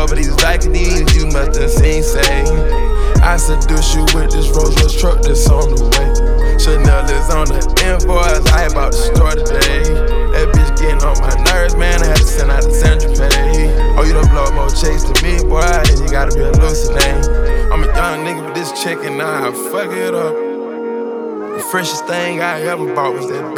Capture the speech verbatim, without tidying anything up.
over these Vicodins, you must have seen say. I seduce you with this Rolls Royce truck that's on the way. Chanel is on the invoice, I about to store today. That bitch getting on my nerves, man, I had to send out the Sandra Pay. Oh, you done blow more chase to me, boy, then you gotta be a lucid name. I'm a young nigga with this chicken, now I fuck it up. The freshest thing I ever bought was that